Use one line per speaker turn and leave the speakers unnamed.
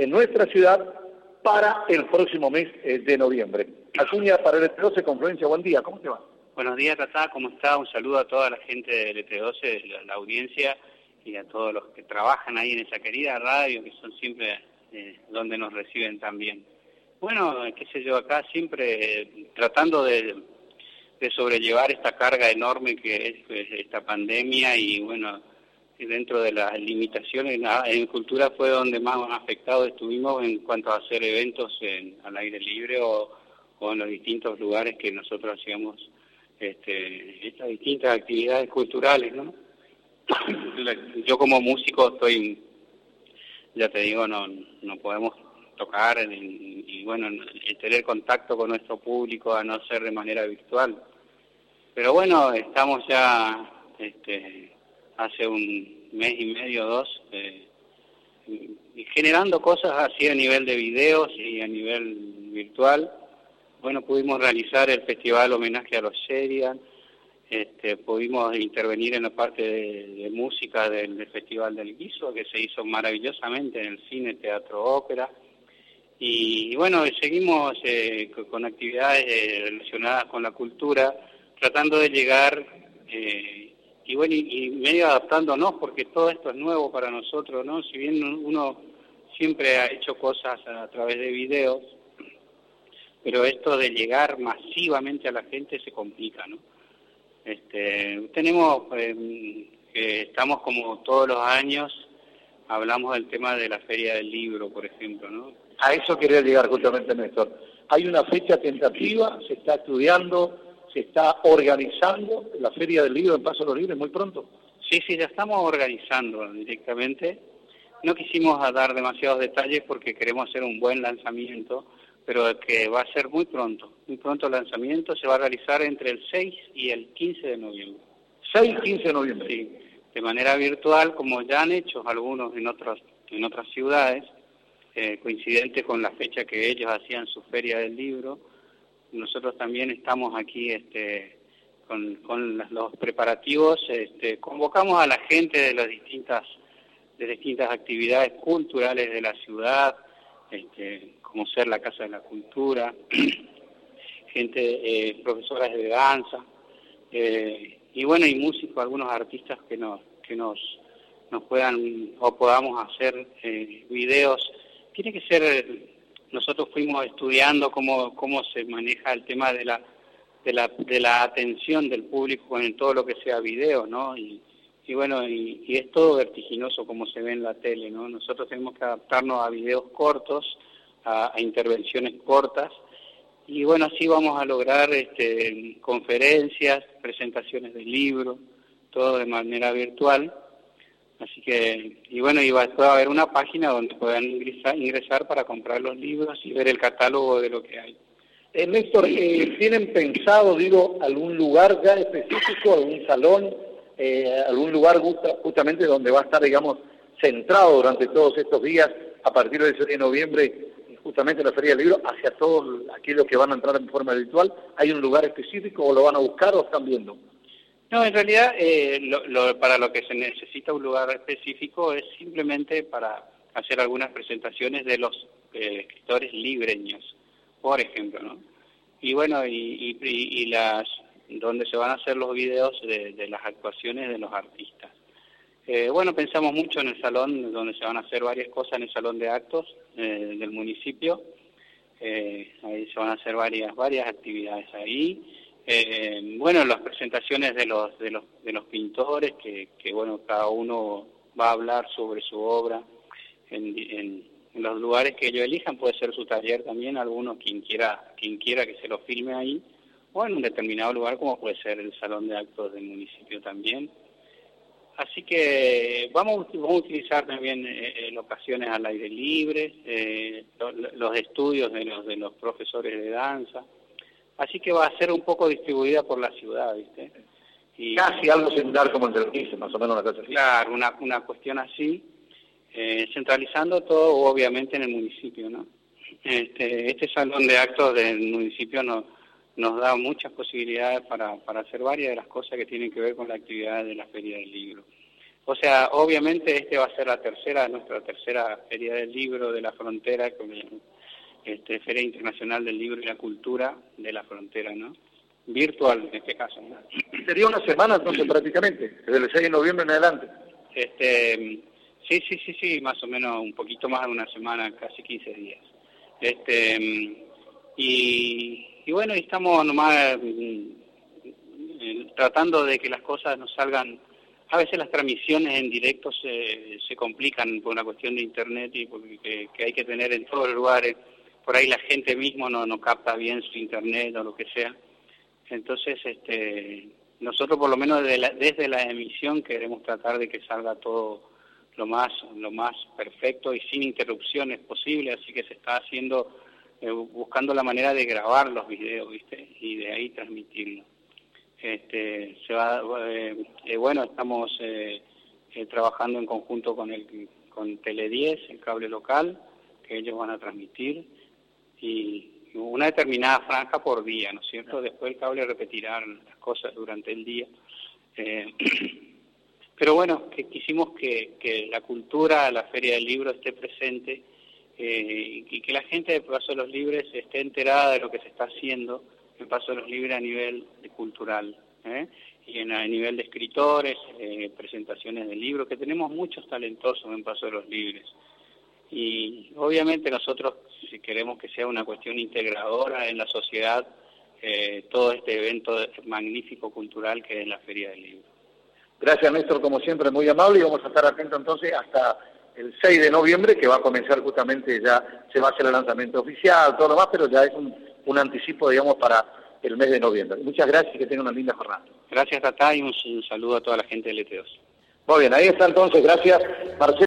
en nuestra ciudad para el próximo mes de noviembre. Acuña para el LT12, Confluencia, buen día, ¿cómo te va?
Buenos días, Tatá, ¿cómo está? Un saludo a toda la gente del LT12, la audiencia y a todos los que trabajan ahí en esa querida radio, que son siempre donde nos reciben también. Bueno, qué sé yo, acá siempre tratando de sobrellevar esta carga enorme que es pues, esta pandemia y bueno, dentro de las limitaciones, en cultura fue donde más afectados estuvimos en cuanto a hacer eventos al aire libre o en los distintos lugares que nosotros hacíamos estas distintas actividades culturales, ¿no? Yo como músico estoy, ya te digo, no podemos tocar y bueno, tener contacto con nuestro público a no ser de manera virtual. Pero bueno, estamos ya hace un mes y medio, 2, generando cosas así a nivel de videos y a nivel virtual. Bueno, pudimos realizar el festival homenaje a los Sheridan, pudimos intervenir en la parte de música del Festival del Guiso, que se hizo maravillosamente en el cine, teatro, ópera. Y bueno, seguimos con actividades relacionadas con la cultura, tratando de llegar, y bueno, y medio adaptándonos, porque todo esto es nuevo para nosotros, ¿no? Si bien uno siempre ha hecho cosas a través de videos, pero esto de llegar masivamente a la gente se complica, ¿no? Tenemos, estamos como todos los años, hablamos del tema de la Feria del Libro, por ejemplo, ¿no?
A eso quería llegar justamente, Néstor. ¿Hay una fecha tentativa? ¿Se está estudiando? ¿Se está organizando la Feria del Libro en Paso de los Libres muy pronto?
Sí, ya estamos organizando directamente. No quisimos dar demasiados detalles porque queremos hacer un buen lanzamiento, pero que va a ser muy pronto el lanzamiento, se va a realizar entre el 6 y el 15 de noviembre.
6 y 15 de noviembre.
Sí, de manera virtual, como ya han hecho algunos en otras ciudades, coincidente con la fecha que ellos hacían su Feria del Libro. Nosotros también estamos aquí con los preparativos, convocamos a la gente de distintas actividades culturales de la ciudad, como ser la Casa de la Cultura, gente, profesoras de danza, y bueno, y músicos, algunos artistas que nos puedan o podamos hacer videos. Tiene que ser, nosotros fuimos estudiando cómo se maneja el tema de la atención del público en todo lo que sea video, ¿no? Y bueno, y es todo vertiginoso como se ve en la tele, ¿no? Nosotros tenemos que adaptarnos a videos cortos, a intervenciones cortas, y bueno, así vamos a lograr conferencias, presentaciones de libros, todo de manera virtual. Así que, y bueno, va a haber una página donde puedan ingresar para comprar los libros y ver el catálogo de lo que hay.
Néstor, ¿tienen pensado, algún lugar ya específico, algún salón, algún lugar justamente donde va a estar, centrado durante todos estos días, a partir del 6 de noviembre, justamente la Feria del Libro, hacia todos aquellos que van a entrar en forma virtual? ¿Hay un lugar específico o lo van a buscar o están viendo?
No, en realidad, para lo que se necesita un lugar específico es simplemente para hacer algunas presentaciones de los escritores libreños, por ejemplo, ¿no? Y bueno, y donde se van a hacer los videos de las actuaciones de los artistas. Bueno, pensamos mucho en el salón, donde se van a hacer varias cosas en el salón de actos del municipio. Ahí se van a hacer varias actividades ahí. Bueno, las presentaciones de los pintores, que bueno, cada uno va a hablar sobre su obra en los lugares que ellos elijan. Puede ser su taller también, algunos quien quiera que se lo filme ahí, o en un determinado lugar como puede ser el salón de actos del municipio también. Así que vamos a utilizar también locaciones al aire libre, los estudios de los profesores de danza. Así que va a ser un poco distribuida por la ciudad, ¿viste? Y
casi algo similar como el de los 15, más o menos una cosa así.
Claro, una cuestión así, centralizando todo obviamente en el municipio, ¿no? Este salón de actos del municipio nos da muchas posibilidades para hacer varias de las cosas que tienen que ver con la actividad de la Feria del Libro. O sea, obviamente este va a ser nuestra tercera Feria del Libro de la Frontera, Feria Internacional del Libro y la Cultura de la Frontera, ¿no? Virtual en este caso, ¿no?
Sería una semana entonces prácticamente, desde el 6 de noviembre en adelante.
Sí, más o menos un poquito más de una semana, casi 15 días. Y bueno, estamos nomás tratando de que las cosas nos salgan. A veces las transmisiones en directo se complican por una cuestión de internet y porque que hay que tener en todos los lugares. Por ahí la gente mismo no capta bien su internet o lo que sea. Entonces, nosotros por lo menos desde la emisión queremos tratar de que salga todo lo más perfecto y sin interrupciones posible, así que se está haciendo, buscando la manera de grabar los videos, ¿viste? Y de ahí transmitirlo. Bueno, estamos trabajando en conjunto con Tele10, el cable local, que ellos van a transmitir, y una determinada franja por día, ¿no es cierto? Después el cable repetirá las cosas durante el día. Pero bueno, quisimos que la cultura, la Feria del Libro esté presente y que la gente de Paso de los Libres esté enterada de lo que se está haciendo en Paso de los Libres a nivel cultural, y a nivel de escritores, presentaciones de libros, que tenemos muchos talentosos en Paso de los Libres. Y obviamente nosotros, si queremos que sea una cuestión integradora en la sociedad, todo este evento magnífico cultural que es la Feria del Libro.
Gracias, Néstor, como siempre, muy amable, y vamos a estar atentos entonces hasta el 6 de noviembre, que va a comenzar justamente, ya se va a hacer el lanzamiento oficial, todo lo más, pero ya es un anticipo, digamos, para el mes de noviembre. Muchas gracias y que tengan una linda jornada.
Gracias, Tatá, y un saludo a toda la gente del ET2.
Muy bien, ahí está entonces, gracias, Marcelo.